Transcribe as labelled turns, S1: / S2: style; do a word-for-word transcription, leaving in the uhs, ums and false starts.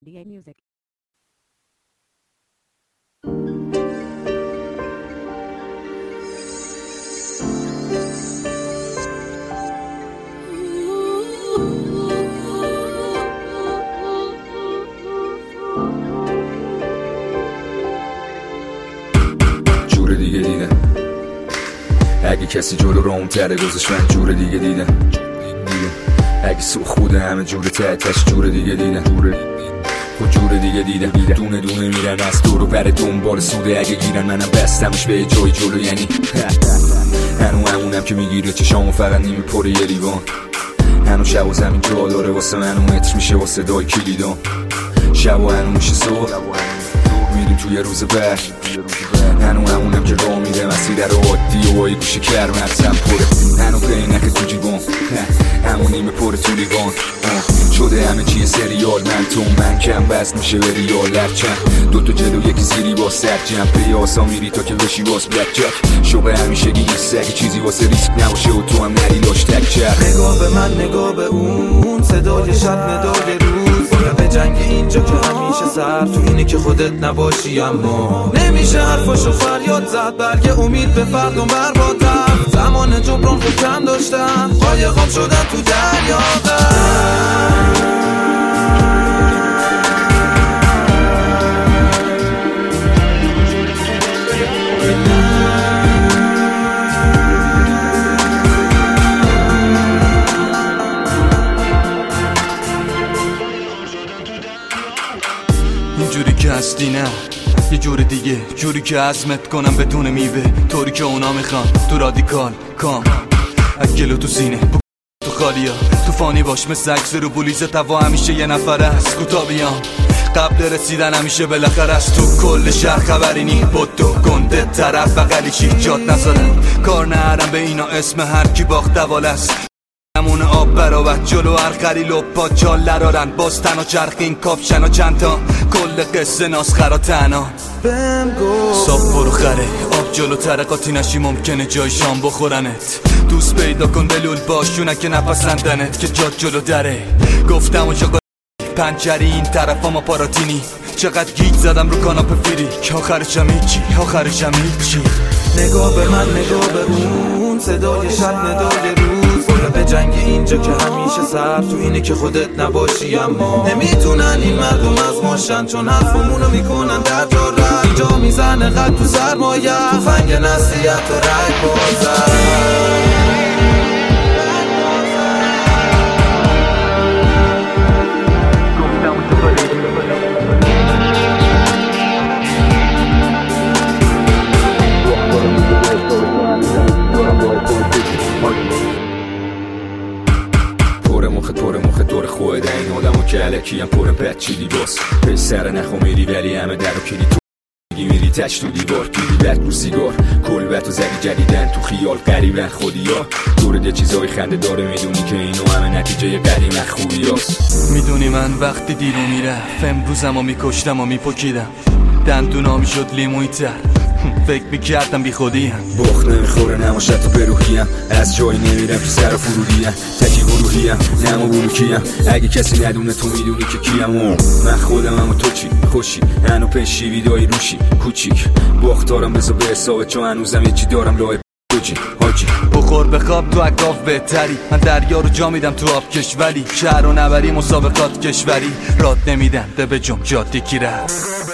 S1: دی Music.
S2: جور دیگه دیدم اگه کسی جلو رو اون تره گذاشت، من جور دیگه دیدم اگه سوخ بوده همه جور تحتش، جور دیگه دیدم و جور دیگه دیدم دونه دونه میرن از دور و بر دنبال سوده، اگه گیرن منم بستمش به جای جلو، یعنی هنو همونم که میگیره چشامو فقط نیمی پره یه لیوان، هنو شب و زمین جا داره واسه منو متر میشه واسه دای کلیدان، شب و هنو میشه صبح میریم توی روز بعد، هنو همونم که راه میره مسیر رو عادی و بایی گوشه کرمرزم پره، هنو قینک تو جیبان همون نیمه پره تو لیوان، شده همه چیه سریال، من تو من کم بست میشه به ریال لرچن، دوتا جلو یکی زیری با سر جمع پیاسا میری تا که بشی باز بلک جک، شوق همیشه گی نیست اگه چیزی واسه ریسک نباشه و تو هم نری لاش تک چرخ،
S3: نگاه به من نگاه به اون، صدای شب ندای روز، بیا به جنگ اینجا که همیشه سر تو اینه که خودت نباشی، اما نمیشه حرفاشو فریاد زد، برگ امید به فردم برباد رفت، زمان جبران خود کم داشتم، قایقام شدن تو دریا
S4: اینجوری که هستی نه یه جور دیگه، جوری که عزمت کنم بدون میوه، طوری که اونا میخوان تو رادیکال کام اگلو تو سینه تو خالیا تو فانی باش مثل عکس رو بولیز توا، همیشه یه نفر است کوتا بیام قبل رسیدن همیشه بالاخره است، تو کل شهر خبری نی بودو گنده طرف بغلی چی جات نزدم، کار نهرم به اینا اسم هر کی باخت دوال است، همون آب براوت جلو هر خریل و پا جال لرارن، باز تنها چرخین کافشن و چند تا کل قصه ناسخرا تنها
S3: بهم گفت
S4: صاف برو خره آب جلو ترقاتی نشی ممکنه جای شام بخورنت، دوست پیدا کن بلول باشونه که نپسندنت که جات جلو دره، گفتم و جاگا پنچری این طرف ما پاراتینی، چقدر گیج زدم رو کاناپه فیری که آخرشم هیچی آخرشم هیچی،
S3: نگاه به من نگاه به اون، صدای شب ندای روز، بیا به جنگ اینجا که همیشه سر تو اینه که خودت نباشی، اما نمیتونن این مردم از ماشن چون حرفمونو میکنن در جا رد، اینجا میزنه قد تو سرمایه تو فنگ نصیحت و رای بازر.
S2: پره مخت پره مخت دور خود این آدم و که علکی هم پره پت چیدی باز پش سر نخو میری ولی همه در و کلی تو میری تش تو دیوار پیری بد رو سیگار کلبت و زدی جدیدن تو خیال قریبن خودی ها دورد یه چیزای خنده داره، میدونی که اینو همه نتیجه قدیم خوبی هست،
S4: میدونی من وقتی دیرو میرفت امروزم و میکشتم و میپکیدم، دندونا میشد لیموی تر فکر میکردم بی خودیم،
S2: بخت نمیخوره نماشت تو بروحیم، از جایی نمیرم تو سر فرودیم، تکی گروهیم نمو بروکیم، اگه کسی ندونه تو میدونی که کیم، و من خودم هم و تو چی خوشی هنو پشی ویدایی روشی کوچیک باختارم بزا به حسابه چون هنوزم یه چی دارم لای دوجی حاجی،
S4: بخور بخواب تو اگاف بهتری، من دریا رو جا میدم تو آب کشوری، شهر و نبری مسابقات کشوری، راد نمیدم ده به جم جاده کی رفت.